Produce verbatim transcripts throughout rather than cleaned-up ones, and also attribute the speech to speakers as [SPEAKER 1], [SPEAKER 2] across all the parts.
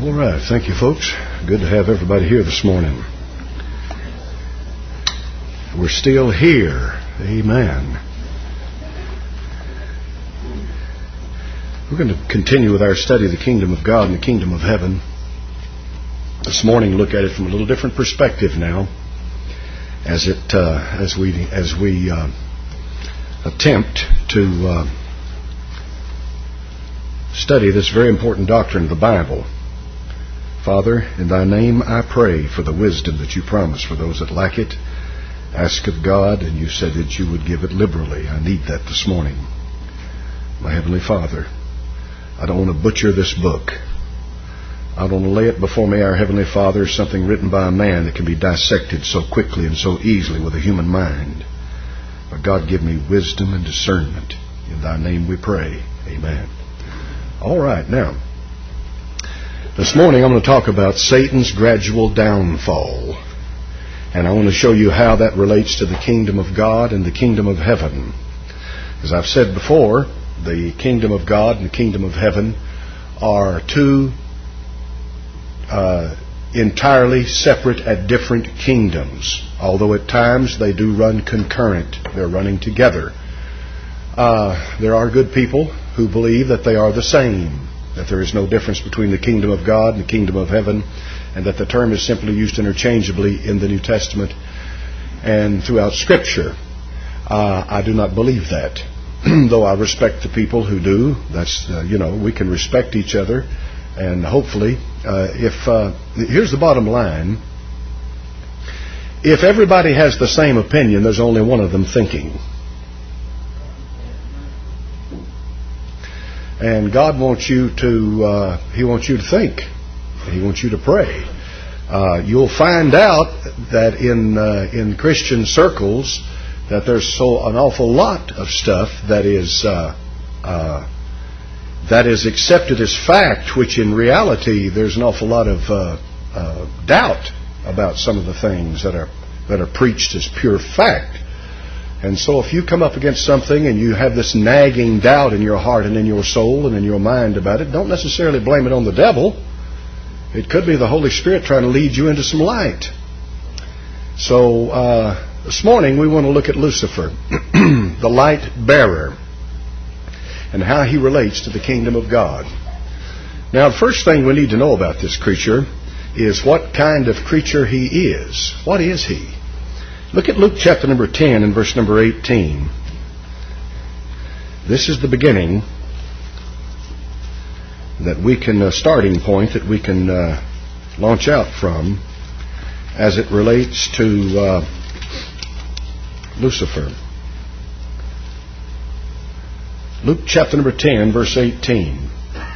[SPEAKER 1] All right, thank you, folks. Good to have everybody here this morning. We're still here. Amen. We're going to continue with our study of the kingdom of God and the kingdom of heaven. This morning, look at it from a little different perspective now, as it uh, as we as we uh, attempt to uh, study this very important doctrine of the Bible. Father, in Thy name I pray for the wisdom that You promise for those that lack it. Ask of God, and You said that You would give it liberally. I need that this morning. My Heavenly Father, I don't want to butcher this book. I don't want to lay it before me, our Heavenly Father, as something written by a man that can be dissected so quickly and so easily with a human mind. But God, give me wisdom and discernment. In Thy name we pray. Amen. All right, now, this morning I'm going to talk about Satan's gradual downfall. And I want to show you how that relates to the kingdom of God and the kingdom of heaven. As I've said before, the kingdom of God and the kingdom of heaven are two uh, entirely separate and different kingdoms. Although at times they do run concurrent. They're running together. Uh, there are good people who believe that they are the same, that there is no difference between the kingdom of God and the kingdom of heaven, and that the term is simply used interchangeably in the New Testament and throughout Scripture. Uh, I do not believe that, though I respect the people who do. That's, uh, you know, we can respect each other, and hopefully, uh, if, uh, here's the bottom line. If everybody has the same opinion, there's only one of them thinking. And God wants you to, uh, He wants you to think. He wants you to pray. Uh, you'll find out that in uh, in Christian circles that there's so an awful lot of stuff that is uh, uh, that is accepted as fact, which in reality there's an awful lot of uh, uh, doubt about some of the things that are that are preached as pure fact. And so if you come up against something and you have this nagging doubt in your heart and in your soul and in your mind about it, don't necessarily blame it on the devil. It could be the Holy Spirit trying to lead you into some light. So uh, this morning we want to look at Lucifer, the light bearer, and how he relates to the kingdom of God. Now, the first thing we need to know about this creature is what kind of creature he is. What is he? Look at Luke chapter number ten and verse number eighteen. This is the beginning that we can, a starting point that we can uh, launch out from as it relates to uh, Lucifer. Luke chapter number ten, verse eighteen.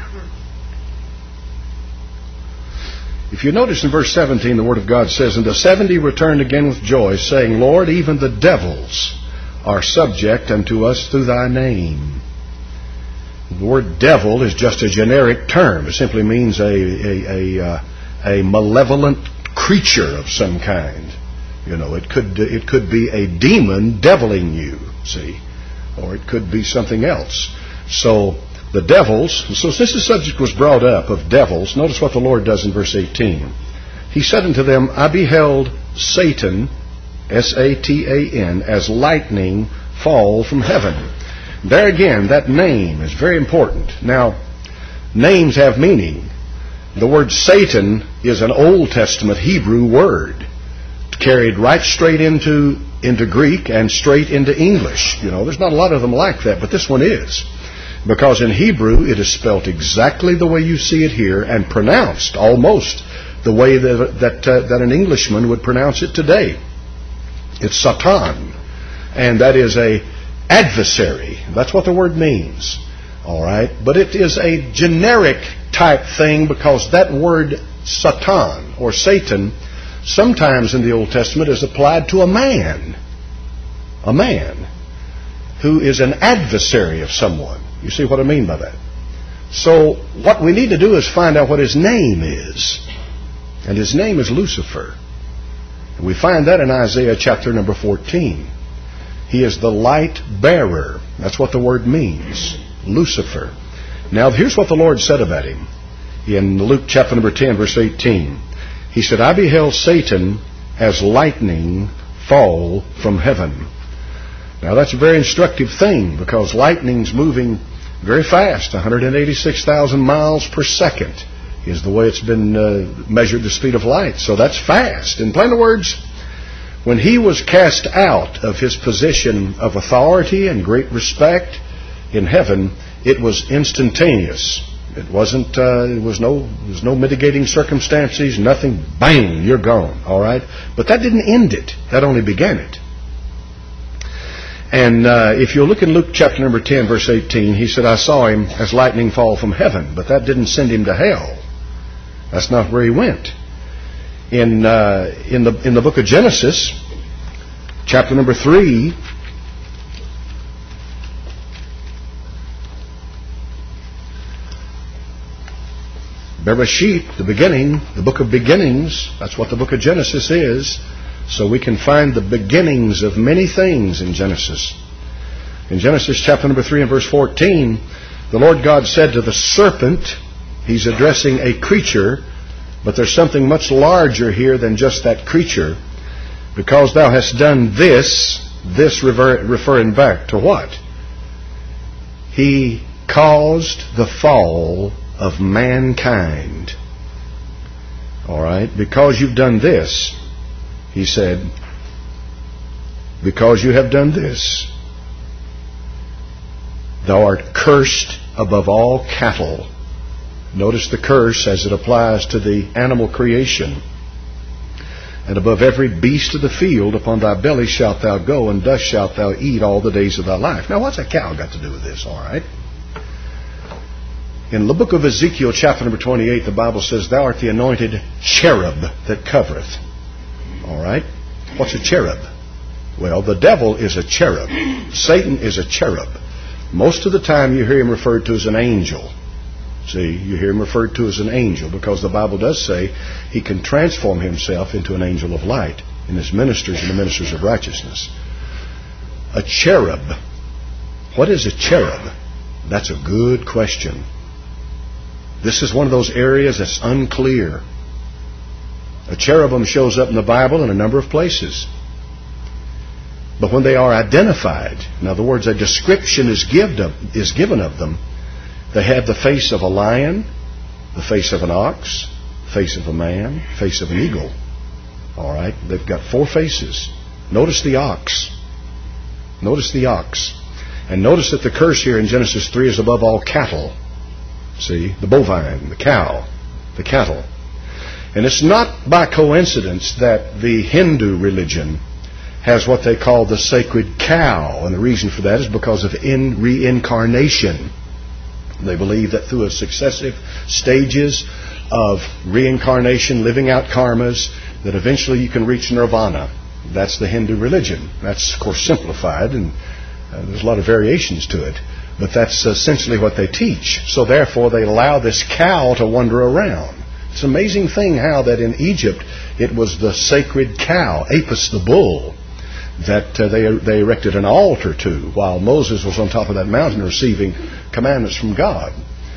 [SPEAKER 1] If you notice in verse seventeen, the Word of God says, "And the seventy returned again with joy, saying, Lord, even the devils are subject unto us through Thy name." The word devil is just a generic term. It simply means a a a, uh, a malevolent creature of some kind. You know, it could it could be a demon deviling you, see, or it could be something else. So the devils. So since the subject was brought up of devils, notice what the Lord does in verse eighteen. He said unto them, I beheld Satan, S A T A N, as lightning fall from heaven. There again, that name is very important. Now, names have meaning. The word Satan is an Old Testament Hebrew word, carried right straight into, into Greek and straight into English. You know, there's not a lot of them like that, but this one is. Because in Hebrew, it is spelt exactly the way you see it here and pronounced almost the way that, that, uh, that an Englishman would pronounce it today. It's Satan, and that is a adversary. That's what the word means. All right? But it is a generic type thing because that word Satan or Satan sometimes in the Old Testament is applied to a man. A man who is an adversary of someone. You see what I mean by that? So what we need to do is find out what his name is. And his name is Lucifer. And we find that in Isaiah chapter number fourteen. He is the light bearer. That's what the word means. Lucifer. Now here's what the Lord said about him. in Luke chapter number ten, verse eighteen. He said, I beheld Satan as lightning fall from heaven. Now that's a very instructive thing, because lightning's moving very fast, one hundred eighty-six thousand miles per second is the way it's been uh, measured, the speed of light. So that's fast. In plain words, when he was cast out of his position of authority and great respect in heaven, it was instantaneous. It wasn't. Uh, it was no. There was no mitigating circumstances. Nothing. Bang! You're gone. All right. But that didn't end it. That only began it. And uh, if you look in Luke chapter number ten, verse eighteen, he said, "I saw him as lightning fall from heaven." But that didn't send him to hell. That's not where he went. In uh, in the in the book of Genesis, chapter number three. Bereshit, the beginning, the book of beginnings, that's what the book of Genesis is. So we can find the beginnings of many things in Genesis. In Genesis chapter number three and verse fourteen, the Lord God said to the serpent, he's addressing a creature, but there's something much larger here than just that creature. Because thou hast done this, this refer, referring back to what? He caused the fall of mankind. All right? Because you've done this, he said, because you have done this, thou art cursed above all cattle. Notice the curse as it applies to the animal creation. And above every beast of the field, upon thy belly shalt thou go, and dust shalt thou eat all the days of thy life. Now, what's a cow got to do with this? All right. In the book of Ezekiel, chapter number twenty-eight, the Bible says, thou art the anointed cherub that covereth. All right. What's a cherub? Well, the devil is a cherub. Satan is a cherub. Most of the time you hear him referred to as an angel. See, you hear him referred to as an angel, because the Bible does say he can transform himself into an angel of light in his ministers and the ministers of righteousness. A cherub. What is a cherub? That's a good question. This is one of those areas that's unclear. A cherubim shows up in the Bible in a number of places. But when they are identified, in other words, a description is given is given of them, they have the face of a lion, the face of an ox, face of a man, face of an eagle. All right? They've got four faces. Notice the ox. Notice the ox. And notice that the curse here in Genesis three is above all cattle. See? The bovine, the cow, the cattle. And it's not by coincidence that the Hindu religion has what they call the sacred cow. And the reason for that is because of in reincarnation. They believe that through a successive stages of reincarnation, living out karmas, that eventually you can reach nirvana. That's the Hindu religion. That's, of course, simplified, and uh, there's a lot of variations to it. But that's essentially what they teach. So therefore they allow this cow to wander around. It's an amazing thing how that in Egypt it was the sacred cow, Apis the bull, that uh, they they erected an altar to while Moses was on top of that mountain receiving commandments from God.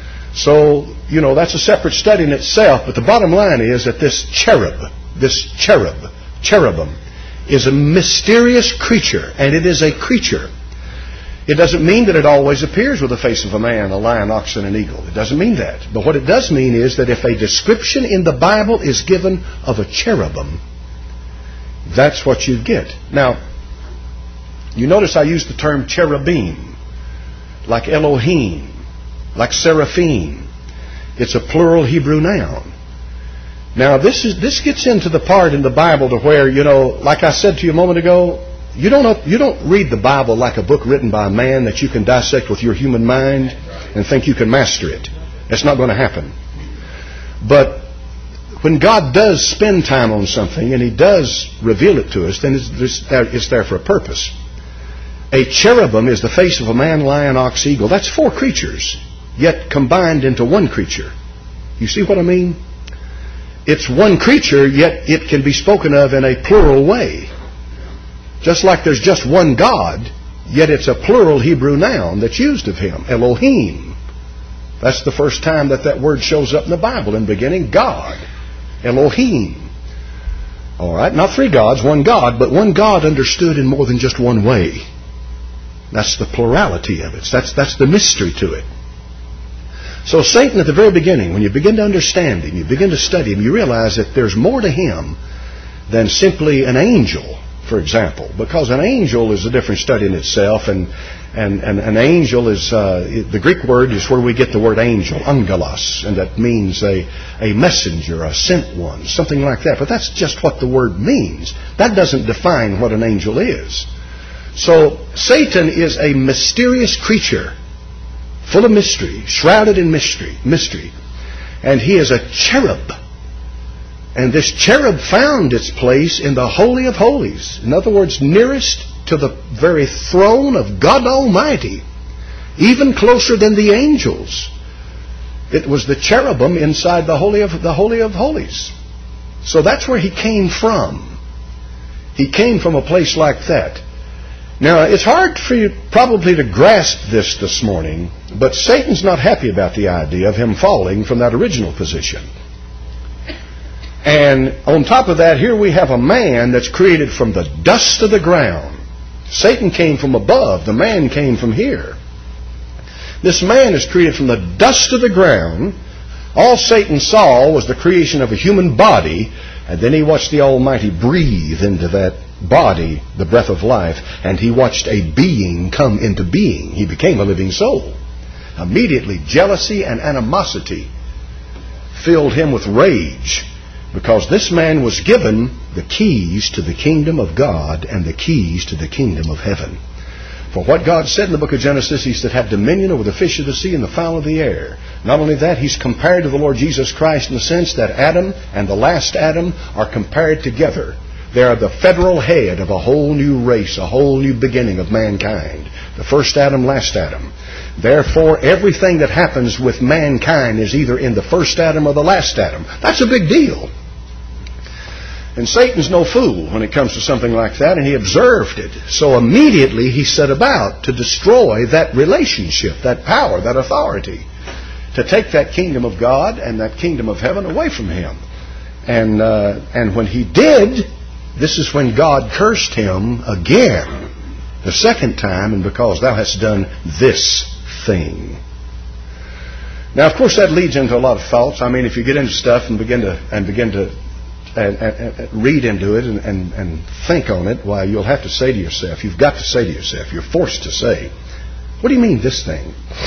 [SPEAKER 1] So, you know, that's a separate study in itself, but the bottom line is that this cherub, this cherub, cherubim, is a mysterious creature, and it is a creature. It doesn't mean that it always appears with the face of a man, a lion, ox, and an eagle. It doesn't mean that. But what it does mean is that if a description in the Bible is given of a cherubim, that's what you get. Now, you notice I use the term cherubim, like Elohim, like seraphim. It's a plural Hebrew noun. Now, this is this gets into the part in the Bible to where, you know, like I said to you a moment ago, you don't you don't read the Bible like a book written by a man that you can dissect with your human mind and think you can master it. That's not going to happen. But when God does spend time on something and He does reveal it to us, then it's there, it's there for a purpose. A cherubim is the face of a man, lion, ox, eagle. That's four creatures, yet combined into one creature. You see what I mean? It's one creature, yet it can be spoken of in a plural way. Just like there's just one God, yet it's a plural Hebrew noun that's used of Him, Elohim. That's the first time that that word shows up in the Bible. In the beginning, God. Elohim. All right, not three gods, one God, but one God understood in more than just one way. That's the plurality of it. That's, that's the mystery to it. So Satan at the very beginning, when you begin to understand him, you begin to study him, you realize that there's more to him than simply an angel, for example. Because an angel is a different study in itself, and and, and an angel is, uh, the Greek word is where we get the word angel, angelos, and that means a, a messenger, a sent one, something like that. But that's just what the word means. That doesn't define what an angel is. So Satan is a mysterious creature, full of mystery, shrouded in mystery, mystery. And he is a cherub. And this cherub found its place in the Holy of Holies. In other words, nearest to the very throne of God Almighty. Even closer than the angels. It was the cherubim inside the Holy of the Holy of Holies. So that's where he came from. He came from a place like that. Now, it's hard for you probably to grasp this this morning, but Satan's not happy about the idea of him falling from that original position. And on top of that, here we have a man that's created from the dust of the ground. Satan came from above. The man came from here. This man is created from the dust of the ground. All Satan saw was the creation of a human body, and then he watched the Almighty breathe into that body the breath of life, and he watched a being come into being. He became a living soul. Immediately, jealousy and animosity filled him with rage, because this man was given the keys to the kingdom of God and the keys to the kingdom of heaven. For what God said in the book of Genesis, he said, have dominion over the fish of the sea and the fowl of the air. Not only that, he's compared to the Lord Jesus Christ in the sense that Adam and the last Adam are compared together. They are the federal head of a whole new race, a whole new beginning of mankind. The first Adam, last Adam. Therefore, everything that happens with mankind is either in the first Adam or the last Adam. That's a big deal. And Satan's no fool when it comes to something like that, and he observed it. So immediately he set about to destroy that relationship, that power, that authority, to take that kingdom of God and that kingdom of heaven away from him. And uh, and when he did, this is when God cursed him again, the second time, and because thou hast done this thing. Now, of course, that leads into a lot of thoughts. I mean, if you get into stuff and begin to and begin to and, and, and read into it and, and, and think on it, why, you'll have to say to yourself, you've got to say to yourself, you're forced to say, what do you mean this thing?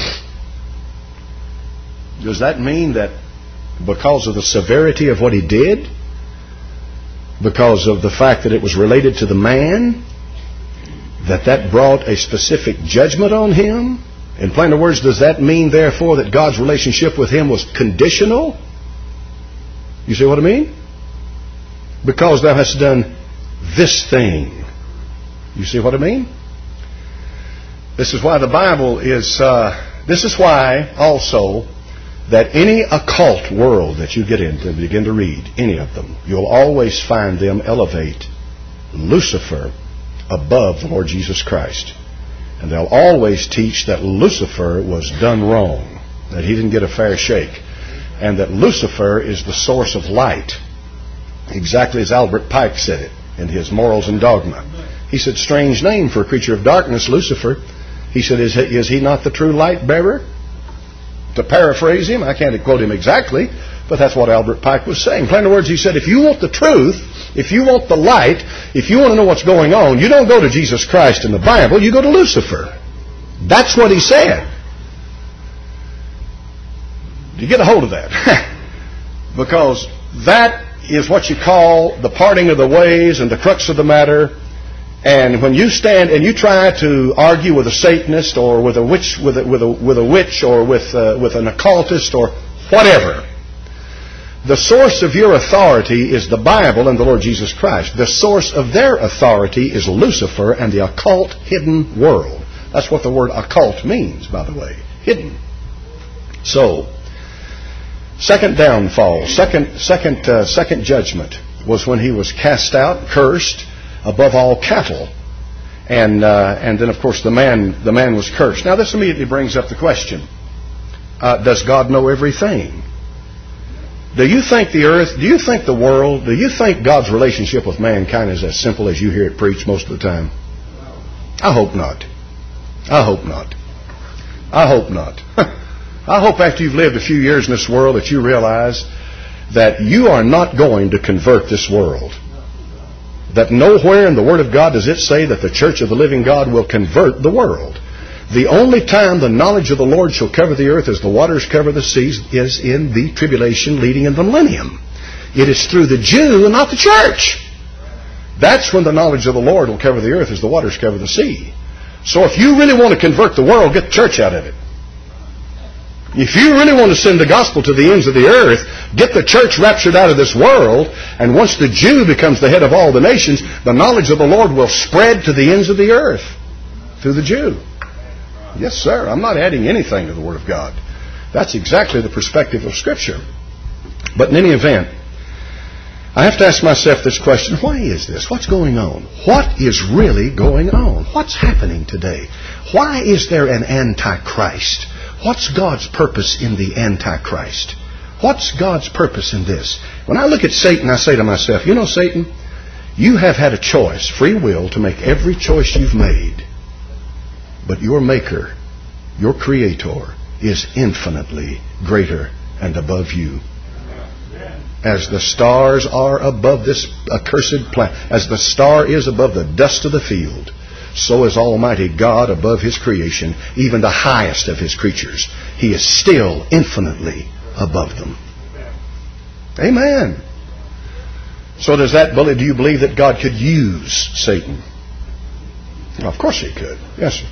[SPEAKER 1] Does that mean that because of the severity of what he did, because of the fact that it was related to the man, that that brought a specific judgment on him? In plainer words, does that mean, therefore, that God's relationship with him was conditional? You see what I mean? Because thou hast done this thing. You see what I mean? This is why the Bible is, uh, this is why also that any occult world that you get into and begin to read, any of them, you'll always find them elevate Lucifer above the Lord Jesus Christ. And they'll always teach that Lucifer was done wrong, that he didn't get a fair shake, and that Lucifer is the source of light, exactly as Albert Pike said it in his Morals and Dogma. He said, strange name for a creature of darkness, Lucifer. He said, is he, is he not the true light bearer? To paraphrase him, I can't quote him exactly, but that's what Albert Pike was saying. In plain words, he said, if you want the truth, if you want the light, if you want to know what's going on, you don't go to Jesus Christ in the Bible, you go to Lucifer. That's what he said. Do you get a hold of that? Because that is what you call the parting of the ways and the crux of the matter. And when you stand and you try to argue with a Satanist or with a witch, with a, with a, with a witch or with uh, with an occultist or whatever, the source of your authority is the Bible and the Lord Jesus Christ. The source of their authority is Lucifer and the occult hidden world. That's what the word occult means, by the way, hidden. So, second downfall, second second uh, second judgment was when he was cast out, cursed above all cattle, and uh, and then of course the man the man was cursed. Now this immediately brings up the question: Uh, does God know everything? Do you think the earth, do you think the world, do you think God's relationship with mankind is as simple as you hear it preached most of the time? I hope not. I hope not. I hope not. I hope after you've lived a few years in this world that you realize that you are not going to convert this world. That nowhere in the Word of God does it say that the church of the living God will convert the world. The only time the knowledge of the Lord shall cover the earth as the waters cover the seas is in the tribulation leading in the millennium. It is through the Jew and not the church. That's when the knowledge of the Lord will cover the earth as the waters cover the sea. So if you really want to convert the world, get the church out of it. If you really want to send the gospel to the ends of the earth, get the church raptured out of this world, and once the Jew becomes the head of all the nations, the knowledge of the Lord will spread to the ends of the earth through the Jew. Yes, sir. I'm not adding anything to the Word of God. That's exactly the perspective of Scripture. But in any event, I have to ask myself this question: why is this? What's going on? What is really going on? What's happening today? Why is there an Antichrist? What's God's purpose in the Antichrist? What's God's purpose in this? When I look at Satan, I say to myself, you know, Satan, you have had a choice, free will, to make every choice you've made. But your Maker, your Creator, is infinitely greater and above you. As the stars are above this accursed planet, as the star is above the dust of the field, so is Almighty God above His creation, even the highest of His creatures. He is still infinitely above them. Amen. So does that, do you believe that God could use Satan? Well, of course He could. Yes, sir.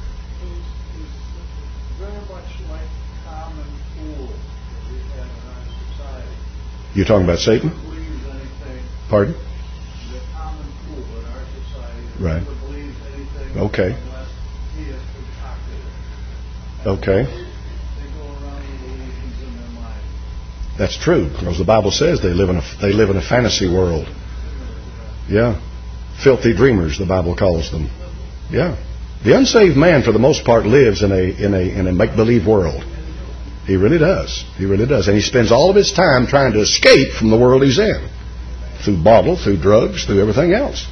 [SPEAKER 1] You're talking about Satan? Pardon?
[SPEAKER 2] The common fool in our society
[SPEAKER 1] right.
[SPEAKER 2] never believes anything
[SPEAKER 1] okay.
[SPEAKER 2] unless he has concocted it.
[SPEAKER 1] Okay.
[SPEAKER 2] They go around with illusions in their mind.
[SPEAKER 1] That's true, because the Bible says they live in a they live in a fantasy world. Yeah. Filthy dreamers, the Bible calls them. Yeah. The unsaved man, for the most part, lives in a in a in a make-believe world. He really does. He really does. And he spends all of his time trying to escape from the world he's in. Through bottle, through drugs, through everything else.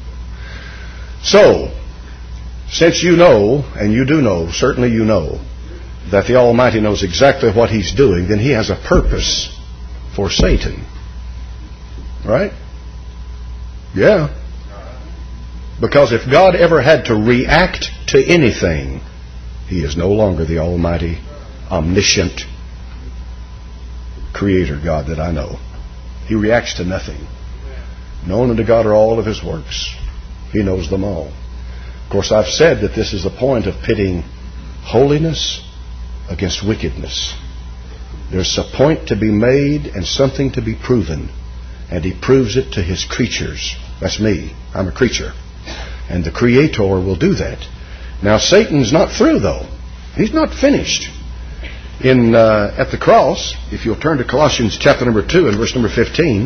[SPEAKER 1] So, since you know, and you do know, certainly you know, that the Almighty knows exactly what He's doing, then He has a purpose for Satan. Right? Yeah. Because if God ever had to react to anything, He is no longer the Almighty, omniscient Creator God that I know. He reacts to nothing. Known unto God are all of His works. He knows them all. Of course, I've said that this is the point of pitting holiness against wickedness. There's a point to be made and something to be proven. And He proves it to His creatures. That's me. I'm a creature. And the Creator will do that. Now, Satan's not through, though. He's not finished. In uh, at the cross, if you'll turn to Colossians chapter number two and verse number fifteen.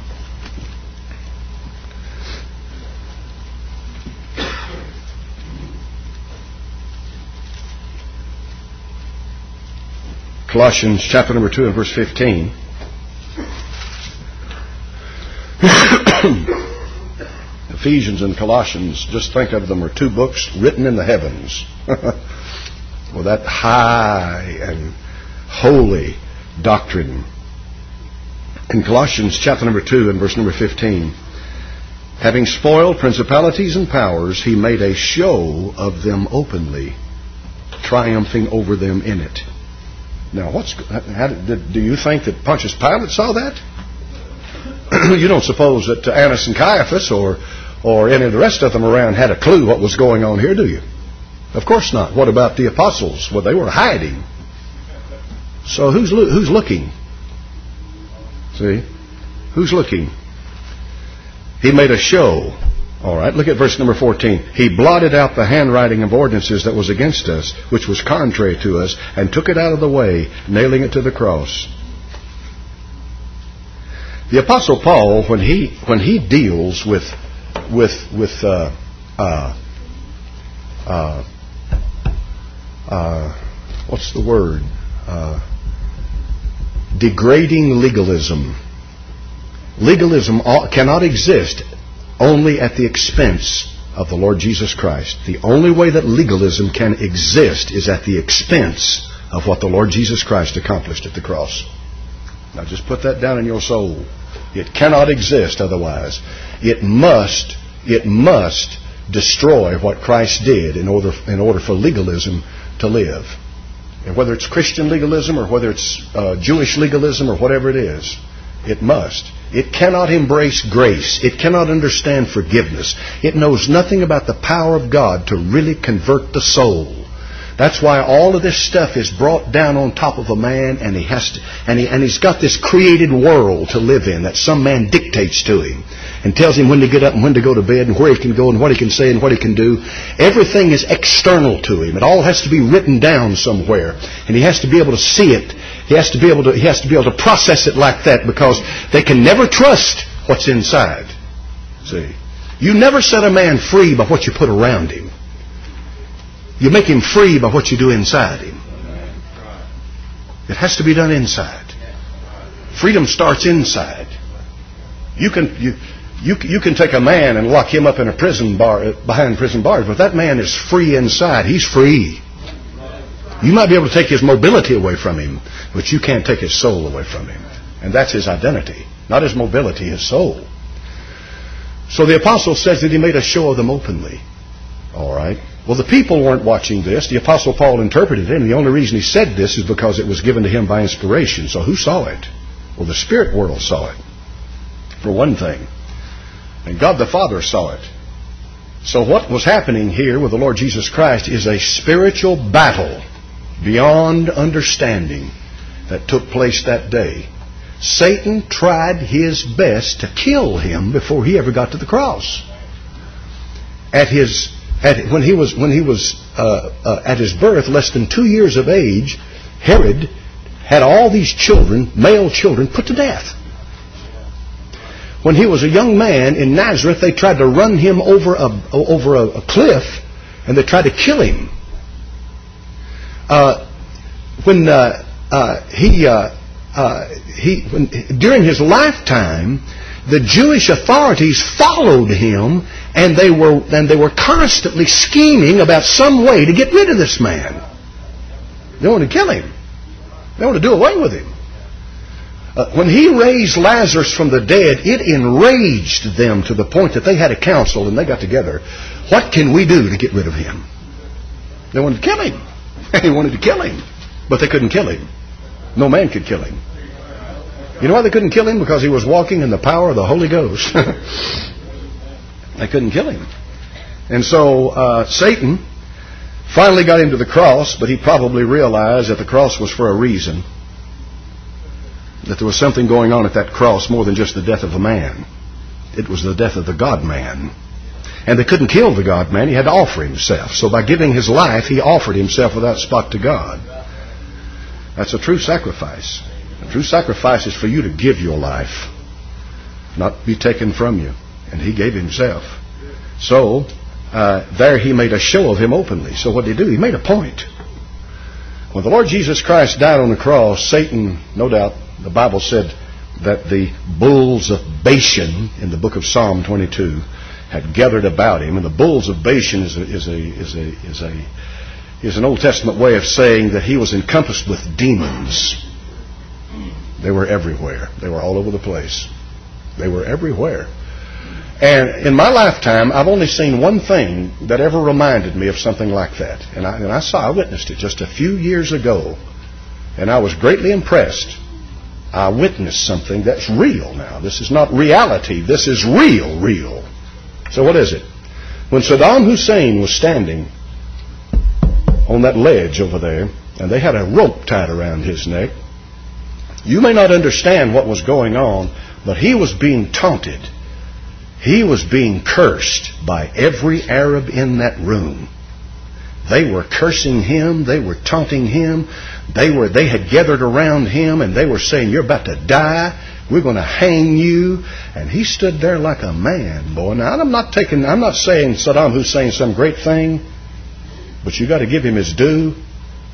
[SPEAKER 1] Colossians chapter number two and verse fifteen. Ephesians and Colossians, just think of them, are two books written in the heavens. With that high and holy doctrine. In Colossians chapter number two and verse number fifteen, having spoiled principalities and powers, He made a show of them openly, triumphing over them in it. Now, what's how did, do you think that Pontius Pilate saw that? You don't suppose that Annas and Caiaphas or or any of the rest of them around had a clue what was going on here, do you? Of course not. What about the apostles? Well, they were hiding. So who's lo- who's looking? See? Who's looking? He made a show. All right, look at verse number fourteen. He blotted out the handwriting of ordinances that was against us, which was contrary to us, and took it out of the way, nailing it to the cross. The Apostle Paul, when he when he deals with with with uh, uh, uh, uh, what's the word? uh, degrading legalism. Legalism cannot exist only at the expense of the Lord Jesus Christ. The only way that legalism can exist is at the expense of what the Lord Jesus Christ accomplished at the cross. Now just put that down in your soul. It cannot exist otherwise. It must, it must destroy what Christ did in order, in order for legalism to live. And whether it's Christian legalism or whether it's uh, Jewish legalism or whatever it is, it must. It cannot embrace grace. It cannot understand forgiveness. It knows nothing about the power of God to really convert the soul. That's why all of this stuff is brought down on top of a man, and he has to, and he and he's got this created world to live in that some man dictates to him and tells him when to get up and when to go to bed and where he can go and what he can say and what he can do. Everything is external to him. It all has to be written down somewhere, and he has to be able to see it. He has to be able to he has to be able to process it like that, because they can never trust what's inside. See, you never set a man free by what you put around him. You make him free by what you do inside him. It has to be done inside. Freedom starts inside. You can you you you can take a man and lock him up in a prison bar behind prison bars, but that man is free inside. He's free. You might be able to take his mobility away from him, but you can't take his soul away from him. And that's his identity, not his mobility, his soul. So the apostle says that he made a show of them openly. All right. Well, the people weren't watching this. The Apostle Paul interpreted it, and the only reason he said this is because it was given to him by inspiration. So who saw it? Well, the spirit world saw it, for one thing. And God the Father saw it. So what was happening here with the Lord Jesus Christ is a spiritual battle beyond understanding that took place that day. Satan tried his best to kill him before he ever got to the cross. At his At, when he was when he was uh, uh, at his birth, less than two years of age, Herod had all these children, male children, put to death. When he was a young man in Nazareth, they tried to run him over a over a, a cliff, and they tried to kill him. Uh, when uh, uh, he uh, uh, he when, during his lifetime, the Jewish authorities followed him, and they were and they were constantly scheming about some way to get rid of this man. They wanted to kill him. They wanted to do away with him. Uh, when he raised Lazarus from the dead, it enraged them to the point that they had a council and they got together. What can we do to get rid of him? They wanted to kill him. They wanted to kill him, but they couldn't kill him. No man could kill him. You know why they couldn't kill him? Because he was walking in the power of the Holy Ghost. They couldn't kill him. And so uh, Satan finally got him to the cross, but he probably realized that the cross was for a reason. That there was something going on at that cross more than just the death of a man. It was the death of the God-man. And they couldn't kill the God-man. He had to offer himself. So by giving his life, he offered himself without spot to God. That's a true sacrifice. A true sacrifice is for you to give your life, not be taken from you. And he gave himself. So uh, there he made a show of him openly. So what did he do? He made a point. When the Lord Jesus Christ died on the cross, Satan, no doubt, the Bible said that the bulls of Bashan in the book of Psalm twenty-two had gathered about him. And the bulls of Bashan is a, is a, is a, is a, is an Old Testament way of saying that he was encompassed with demons. They were everywhere. They were all over the place. They were everywhere. And in my lifetime, I've only seen one thing that ever reminded me of something like that. And I, and I saw, I witnessed it just a few years ago. And I was greatly impressed. I witnessed something that's real now. This is not reality. This is real, real. So what is it? When Saddam Hussein was standing on that ledge over there, and they had a rope tied around his neck, you may not understand what was going on, but he was being taunted. He was being cursed by every Arab in that room. They were cursing him. They were taunting him. They were. They had gathered around him, and they were saying, "You're about to die. We're going to hang you." And he stood there like a man, boy. Now, I'm not taking. I'm not saying Saddam Hussein's some great thing, but you got to give him his due.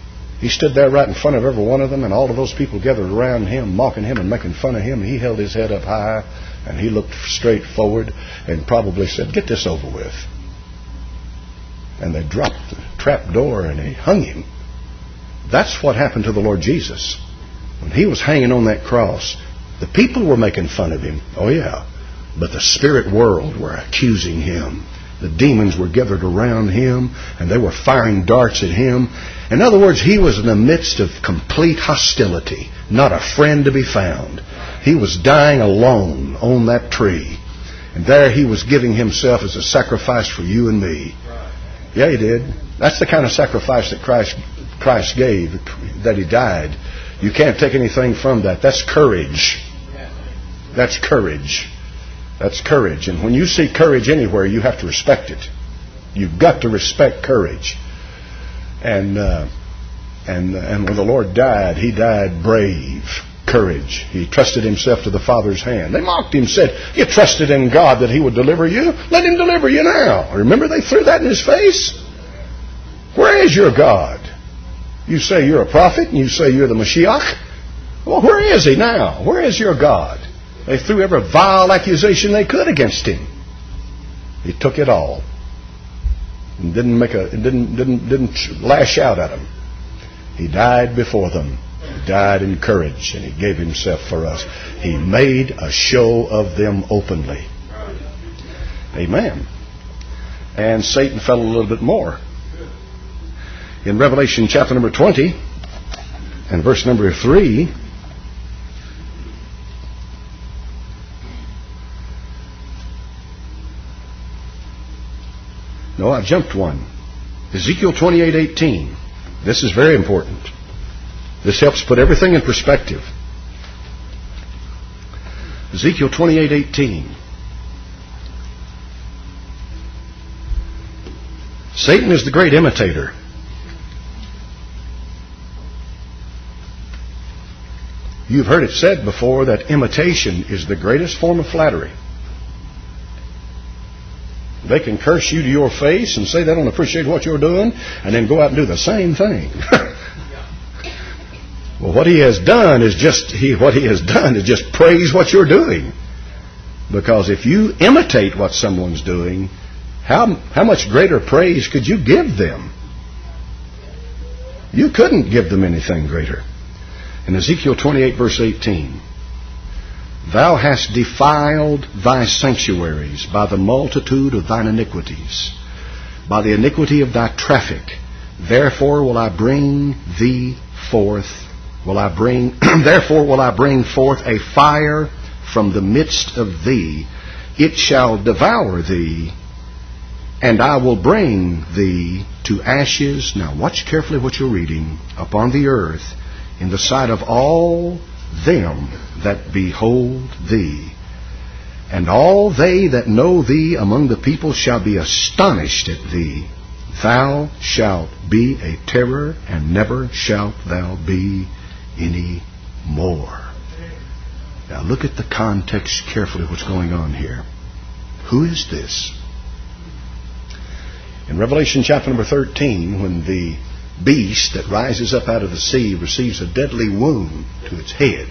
[SPEAKER 1] He stood there right in front of every one of them, and all of those people gathered around him, mocking him and making fun of him. He held his head up high, and he looked straight forward and probably said, "Get this over with." And they dropped the trap door and they hung him. That's what happened to the Lord Jesus. When he was hanging on that cross, the people were making fun of him. Oh yeah. But the spirit world were accusing him. The demons were gathered around him, and they were firing darts at him. In other words, he was in the midst of complete hostility, not a friend to be found. He was dying alone on that tree. And there he was giving himself as a sacrifice for you and me. Yeah, he did. That's the kind of sacrifice that Christ Christ gave, that he died. You can't take anything from that. That's courage. That's courage. That's courage. And when you see courage anywhere, you have to respect it. You've got to respect courage. And uh, and and when the Lord died, he died brave. Courage. He trusted himself to the Father's hand. They mocked him, said, "You trusted in God that he would deliver you? Let him deliver you now." Remember, they threw that in his face? Where is your God? You say you're a prophet, and you say you're the Mashiach. Well, where is he now? Where is your God? They threw every vile accusation they could against him. He took it all and didn't make a didn't didn't didn't lash out at them. He died before them. He died in courage, and he gave himself for us. He made a show of them openly. Amen. And Satan fell a little bit more. In Revelation chapter number twenty and verse number three, no, I've jumped one. Ezekiel twenty-eight eighteen. This is very important. This helps put everything in perspective. Ezekiel twenty-eight eighteen. Satan is the great imitator. You've heard it said before that imitation is the greatest form of flattery. They can curse you to your face and say they don't appreciate what you're doing, and then go out and do the same thing. Well, what he has done is just he what he has done is just praise what you're doing. Because if you imitate what someone's doing, how how much greater praise could you give them? You couldn't give them anything greater. In Ezekiel twenty-eight verse eighteen, "Thou hast defiled thy sanctuaries by the multitude of thine iniquities, by the iniquity of thy traffic. Therefore will I bring thee forth, will I bring, therefore will I bring forth a fire from the midst of thee. It shall devour thee, and I will bring thee to ashes." Now watch carefully what you're reading. "Upon the earth, in the sight of all them that behold thee. And all they that know thee among the people shall be astonished at thee. Thou shalt be a terror, and never shalt thou be any more." Now look at the context carefully, what's going on here. Who is this? In Revelation chapter number thirteen, when the beast that rises up out of the sea receives a deadly wound to its head,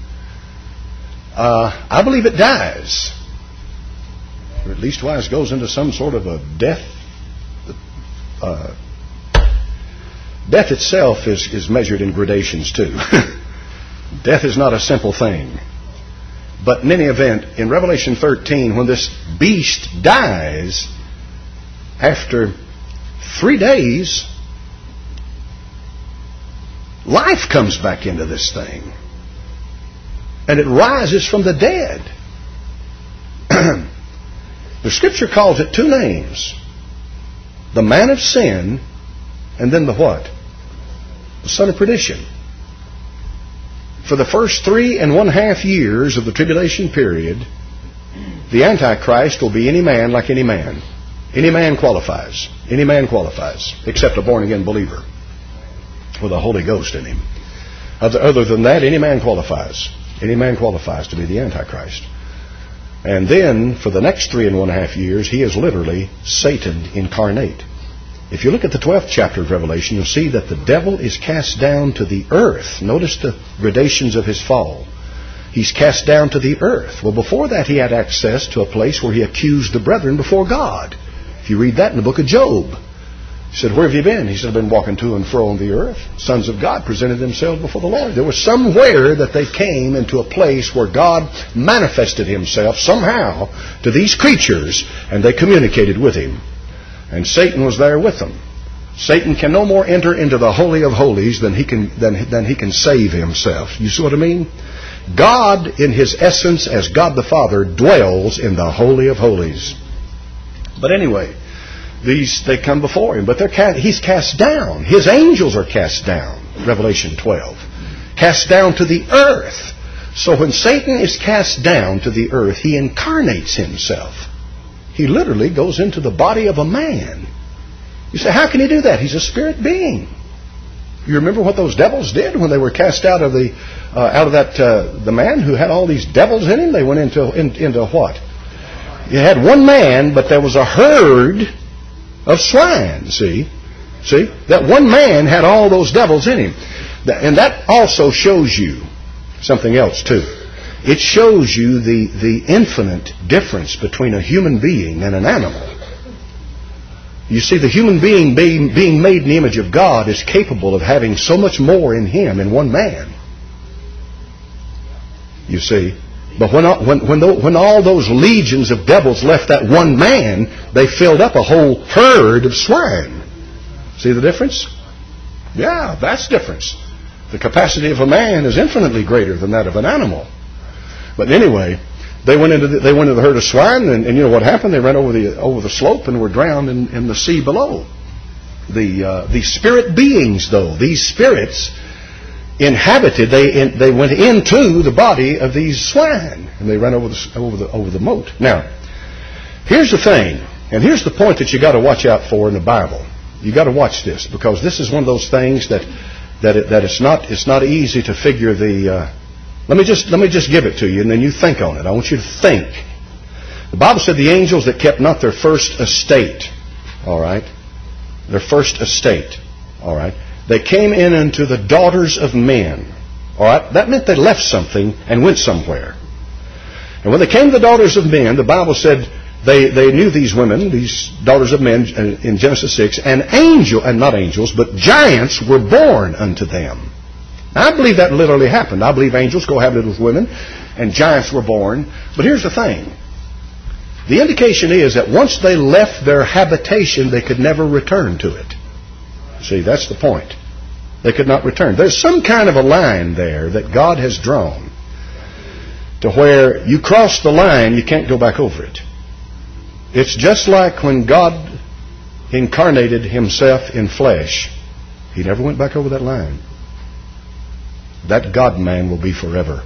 [SPEAKER 1] uh, I believe it dies, or at least wise goes into some sort of a death. Uh, death itself is, is measured in gradations too. Death is not a simple thing. But in any event, in Revelation thirteen, when this beast dies, after three days, life comes back into this thing. And it rises from the dead. The Scripture calls it two names. The man of sin, and then the what? The son of perdition. For the first three and one half years of the tribulation period, the Antichrist will be any man like any man. Any man qualifies. Any man qualifies, except a born-again believer with a Holy Ghost in him. Other, other than that, any man qualifies. Any man qualifies to be the Antichrist. And then, for the next three and one half years, he is literally Satan incarnate. If you look at the twelfth chapter of Revelation, you'll see that the devil is cast down to the earth. Notice the gradations of his fall. He's cast down to the earth. Well, before that, he had access to a place where he accused the brethren before God. If you read that in the book of Job, he said, where have you been? He said, I've been walking to and fro on the earth. Sons of God presented themselves before the Lord. There was somewhere that they came into a place where God manifested himself somehow to these creatures, and they communicated with him. And Satan was there with them. Satan can no more enter into the Holy of Holies than he can than, than he can save himself. You see what I mean? God, in his essence as God the Father, dwells in the Holy of Holies. But anyway, these they come before him, but they're cast, he's cast down. His angels are cast down. Revelation twelve. Cast down to the earth. So when Satan is cast down to the earth, he incarnates himself. He literally goes into the body of a man. You say, how can he do that? He's a spirit being. You remember what those devils did when they were cast out of the uh, out of that uh, the man who had all these devils in him? They went into in, into what? You had one man, but there was a herd of swine. See, see that one man had all those devils in him, and that also shows you something else too. It shows you the the infinite difference between a human being and an animal. You see, the human being being, being made in the image of God is capable of having so much more in him in one man. You see, but when when when, the, when all those legions of devils left that one man, they filled up a whole herd of swine. See the difference? Yeah, that's difference. The capacity of a man is infinitely greater than that of an animal. But anyway, they went into the, they went into the herd of swine, and, and you know what happened? They ran over the over the slope and were drowned in, in the sea below. The uh, the spirit beings, though, these spirits inhabited. They in, they went into the body of these swine, and they ran over the over the over the moat. Now, here's the thing, and here's the point that you got to watch out for in the Bible. You got to watch this, because this is one of those things that that it, that it's not it's not easy to figure the. Uh, Let me just let me just give it to you, and then you think on it. I want you to think. The Bible said the angels that kept not their first estate, all right, their first estate, all right, they came in unto the daughters of men, all right. That meant they left something and went somewhere. And when they came to the daughters of men, the Bible said they they knew these women, these daughters of men, in Genesis six, and angel and not angels, but giants were born unto them. Now, I believe that literally happened. I believe angels cohabited with women and giants were born. But here's the thing. The indication is that once they left their habitation, they could never return to it. See, that's the point. They could not return. There's some kind of a line there that God has drawn to where you cross the line, you can't go back over it. It's just like when God incarnated himself in flesh. He never went back over that line. That God-man will be forever.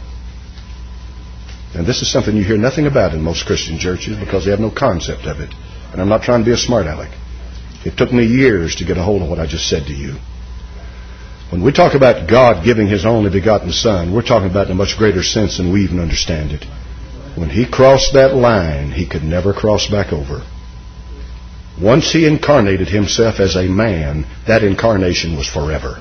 [SPEAKER 1] And this is something you hear nothing about in most Christian churches because they have no concept of it. And I'm not trying to be a smart aleck. It took me years to get a hold of what I just said to you. When we talk about God giving His only begotten Son, we're talking about it in a much greater sense than we even understand it. When He crossed that line, He could never cross back over. Once He incarnated Himself as a man, that incarnation was forever.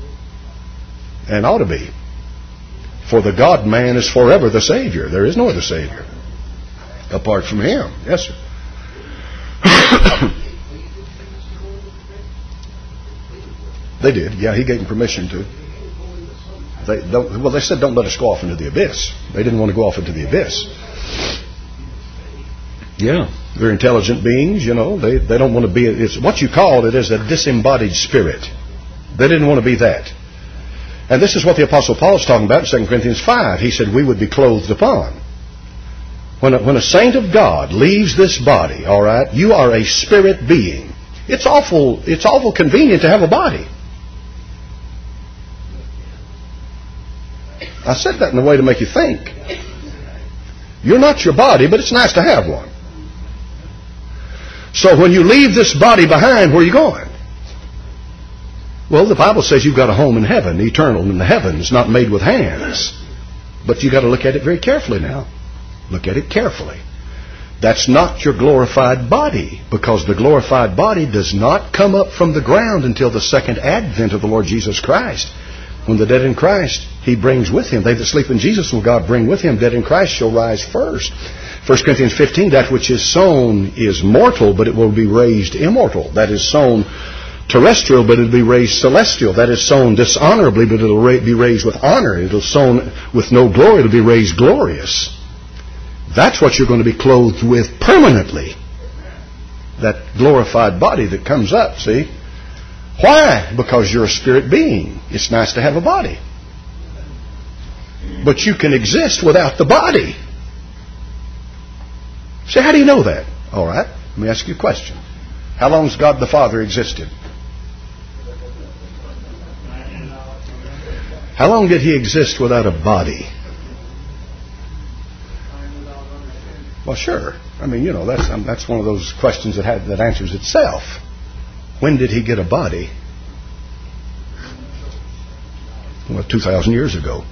[SPEAKER 1] And ought to be. For the God-man is forever the Savior. There is no other Savior apart from Him. Yes, sir. They did. Yeah, He gave them permission to. They don't, well, they said, don't let us go off into the abyss. They didn't want to go off into the abyss. Yeah. They're intelligent beings, you know. They, they don't want to be... It's what you called it is a disembodied spirit. They didn't want to be that. And this is what the Apostle Paul is talking about in Second Corinthians five. He said we would be clothed upon. When a, when a saint of God leaves this body, all right, you are a spirit being. It's awful, it's awful convenient to have a body. I said that in a way to make you think. You're not your body, but it's nice to have one. So when you leave this body behind, where are you going? Well, the Bible says you've got a home in heaven, eternal in the heavens, not made with hands. But you've got to look at it very carefully now. Look at it carefully. That's not your glorified body, because the glorified body does not come up from the ground until the second advent of the Lord Jesus Christ. When the dead in Christ He brings with Him. They that sleep in Jesus will God bring with Him. Dead in Christ shall rise first. First Corinthians fifteen, that which is sown is mortal, but it will be raised immortal. That is sown terrestrial, but it will be raised celestial. That is sown dishonorably, but it will be raised with honor. It will sown with no glory, it will be raised glorious. That's what you're going to be clothed with permanently. That glorified body that comes up, see? Why? Because you're a spirit being. It's nice to have a body. But you can exist without the body. See, how do you know that? All right, let me ask you a question. How long has God the Father existed? How long did He exist without a body? Well, sure. I mean, you know, that's um, that's one of those questions that had, that answers itself. When did He get a body? Well, two thousand years ago.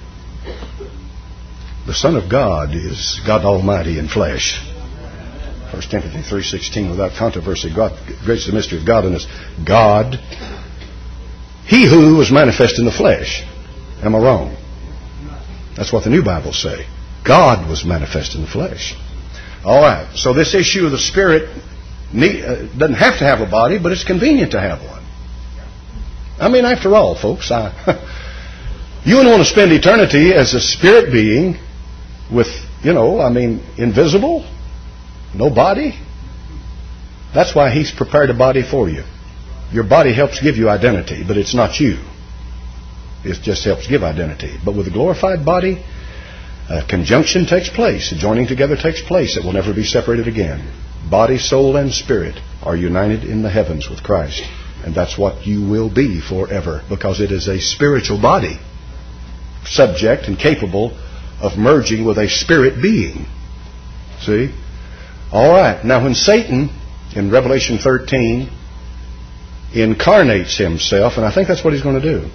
[SPEAKER 1] The Son of God is God Almighty in flesh. First Timothy three sixteen, without controversy, God, great is the mystery of godliness. God, He who was manifest in the flesh. Am I wrong? That's what the New Bibles say. God was manifest in the flesh. All right, so this issue of the Spirit need, uh, doesn't have to have a body, but it's convenient to have one. I mean, after all, folks, I, you wouldn't want to spend eternity as a spirit being with, you know, I mean, invisible, no body. That's why He's prepared a body for you. Your body helps give you identity, but it's not you. It just helps give identity. But with a glorified body, Uh, conjunction takes place. Joining together takes place. It will never be separated again. Body, soul, and spirit are united in the heavens with Christ. And that's what you will be forever, because it is a spiritual body, subject and capable of merging with a spirit being. See? All right. Now when Satan, in Revelation thirteen, incarnates himself, and I think that's what he's going to do.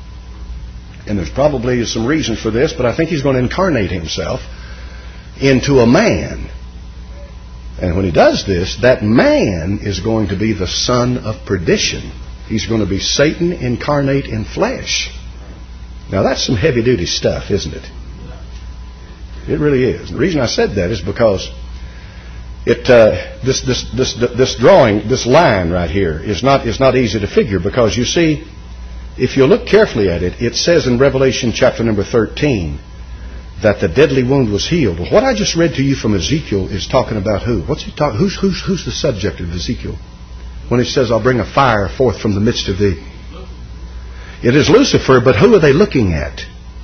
[SPEAKER 1] And there's probably some reason for this, but I think he's going to incarnate himself into a man. And when he does this, that man is going to be the son of perdition. He's going to be Satan incarnate in flesh. Now that's some heavy-duty stuff, isn't it? It really is. The reason I said that is because it uh, this this this this drawing, this line right here, is not is not easy to figure, because you see, if you look carefully at it, it says in Revelation chapter number thirteen that the deadly wound was healed. Well, what I just read to you from Ezekiel is talking about who? What's he talking? Who's who's who's the subject of Ezekiel when he says, "I'll bring a fire forth from the midst of thee"? It is Lucifer, but who are they looking at?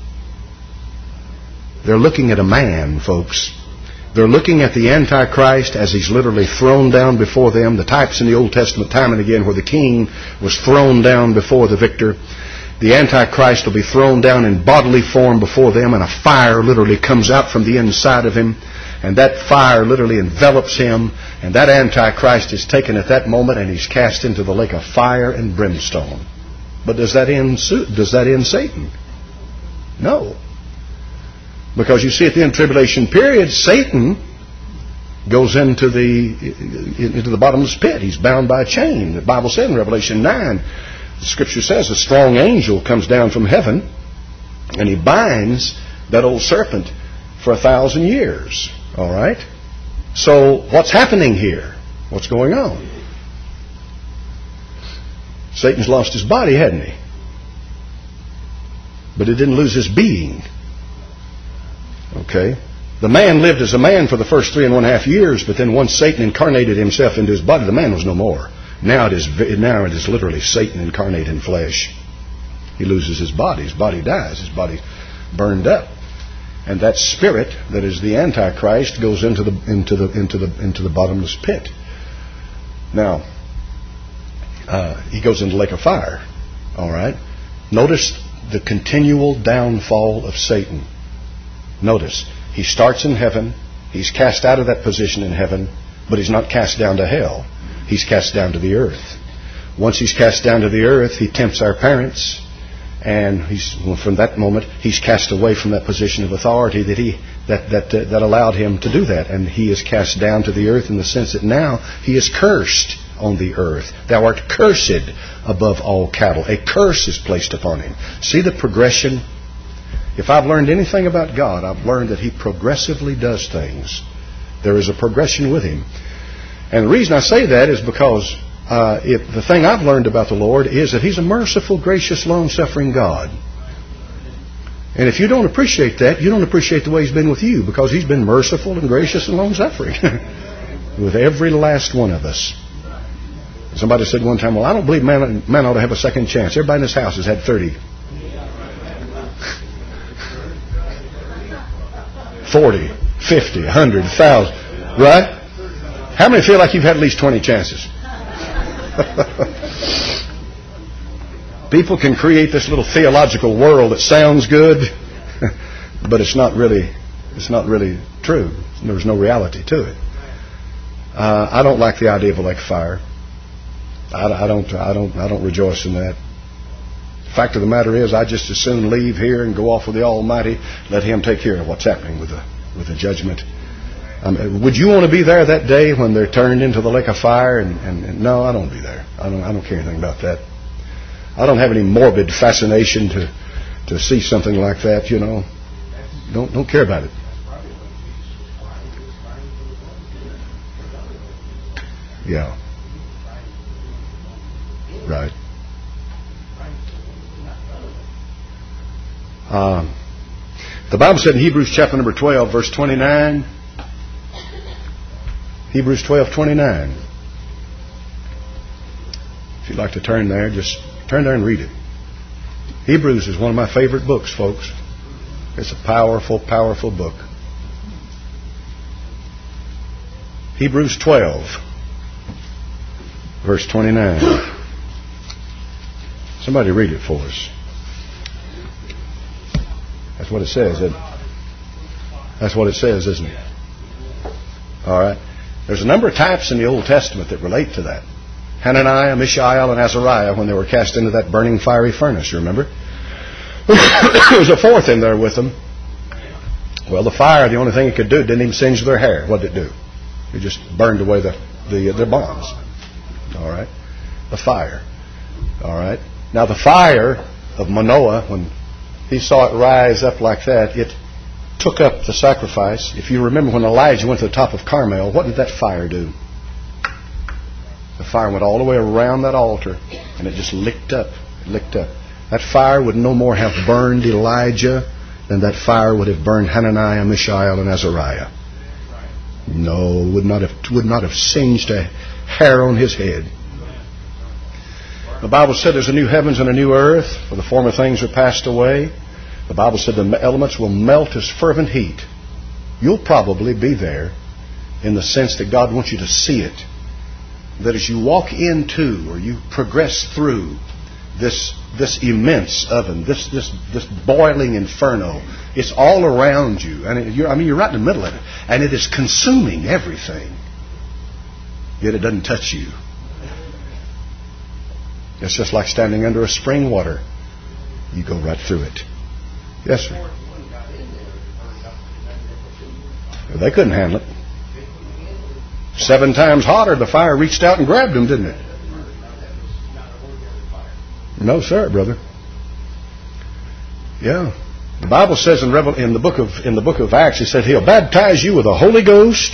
[SPEAKER 1] They're looking at a man, folks. They're looking at the Antichrist as he's literally thrown down before them. The types in the Old Testament time and again where the king was thrown down before the victor. The Antichrist will be thrown down in bodily form before them, and a fire literally comes out from the inside of him. And that fire literally envelops him, and that Antichrist is taken at that moment and he's cast into the lake of fire and brimstone. But does that end, does that end Satan? No. Because you see, at the end of the tribulation period, Satan goes into the into the bottomless pit. He's bound by a chain. The Bible said in Revelation nine, the Scripture says a strong angel comes down from heaven and he binds that old serpent for a thousand years. All right? So what's happening here? What's going on? Satan's lost his body, hadn't he? But he didn't lose his being. Okay? The man lived as a man for the first three and one half years, but then once Satan incarnated himself into his body, the man was no more. Now it is now it is literally Satan incarnate in flesh. He loses his body. His body dies. His body burned up. And that spirit that is the Antichrist goes into the into the into the into the bottomless pit. Now, uh, he goes into the lake of fire. All right? Notice the continual downfall of Satan. Notice, he starts in heaven, he's cast out of that position in heaven, but he's not cast down to hell. He's cast down to the earth. Once he's cast down to the earth, he tempts our parents. And he's, well, from that moment, he's cast away from that position of authority that he that that uh, that allowed him to do that, and he is cast down to the earth in the sense that now he is cursed on the earth. Thou art cursed above all cattle. A curse is placed upon him. See the progression? If I've learned anything about God, I've learned that He progressively does things. There is a progression with Him. And the reason I say that is because uh, if the thing I've learned about the Lord is that He's a merciful, gracious, long-suffering God. And if you don't appreciate that, you don't appreciate the way He's been with you, because He's been merciful and gracious and long-suffering with every last one of us. Somebody said one time, well, I don't believe man, man ought to have a second chance. Everybody in this house has had thirty. forty, fifty, one hundred, one thousand. Right? How many feel like you've had at least twenty chances? People can create this little theological world that sounds good, but it's not really it's not really true. There's no reality to it. Uh, I don't like the idea of a lake of fire. I, I don't I don't I don't rejoice in that. The fact of the matter is, I just as soon leave here and go off with the Almighty. Let Him take care of what's happening with the with the judgment. Um, would you want to be there that day when they're turned into the lake of fire? And, and, and no, I don't want to be there. I don't. I don't care anything about that. I don't have any morbid fascination to to see something like that. You know, don't don't care about it. Yeah. Right. Um, the Bible said in Hebrews chapter number twelve, verse twenty-nine. Hebrews twelve, twenty-nine. If you'd like to turn there, just turn there and read it. Hebrews is one of my favorite books, folks. It's a powerful, powerful book. Hebrews twelve, verse twenty-nine. Somebody read it for us. That's what it says, isn't it? That's what it says, isn't it? All right. There's a number of types in the Old Testament that relate to that. Hananiah, Mishael, and Azariah, when they were cast into that burning fiery furnace, you remember? There was a fourth in there with them. Well, the fire, the only thing it could do, didn't even singe their hair. What did it do? It just burned away the, the their bonds. All right. The fire. All right. Now, the fire of Manoah, when he saw it rise up like that, it took up the sacrifice. If you remember when Elijah went to the top of Carmel, what did that fire do? The fire went all the way around that altar, and it just licked up. It licked up. That fire would no more have burned Elijah than that fire would have burned Hananiah, Mishael, and Azariah. No, would not have would not have singed a hair on his head. The Bible said there's a new heavens and a new earth, for the former things are passed away. The Bible said the elements will melt as fervent heat. You'll probably be there in the sense that God wants you to see it. That as you walk into or you progress through this this immense oven, this this this boiling inferno, it's all around you, and it, you're, I mean you're right in the middle of it, and it is consuming everything. Yet it doesn't touch you. It's just like standing under a spring water. You go right through it. Yes, sir. They couldn't handle it. Seven times hotter, the fire reached out and grabbed them, didn't it? No, sir, brother. Yeah. The Bible says in, Revel- in the book of in the book of Acts, it said He'll baptize you with the Holy Ghost.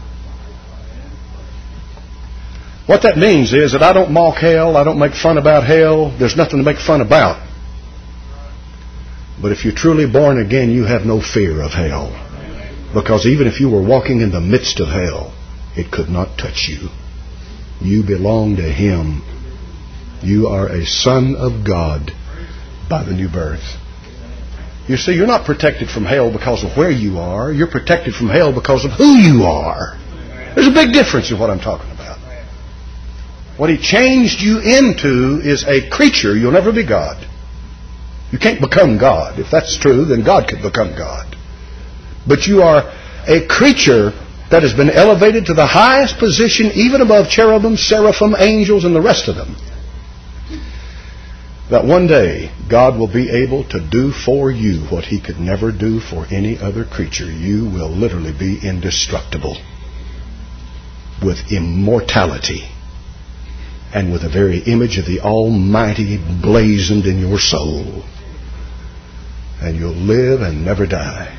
[SPEAKER 1] What that means is that I don't mock hell. I don't make fun about hell. There's nothing to make fun about. But if you're truly born again, you have no fear of hell. Because even if you were walking in the midst of hell, it could not touch you. You belong to Him. You are a son of God by the new birth. You see, you're not protected from hell because of where you are. You're protected from hell because of who you are. There's a big difference in what I'm talking about. What He changed you into is a creature. You'll never be God. You can't become God. If that's true, then God could become God. But you are a creature that has been elevated to the highest position, even above cherubim, seraphim, angels, and the rest of them. that one day God will be able to do for you what He could never do for any other creature. You will literally be indestructible, with immortality, and with the very image of the Almighty blazoned in your soul. And you'll live and never die.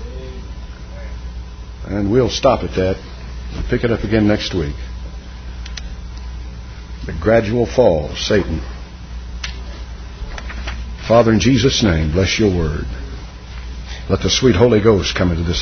[SPEAKER 1] And we'll stop at that and pick it up again next week. The gradual fall of Satan. Father, in Jesus' name, bless your word. Let the sweet Holy Ghost come into this